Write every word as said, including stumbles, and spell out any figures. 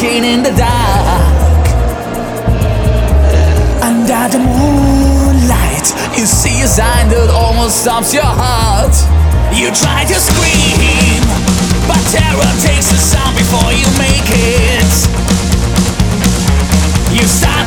walking in the dark. Under the moonlight, you see a sign that almost stops your heart. You try to scream, but terror takes the sound before you make it. You start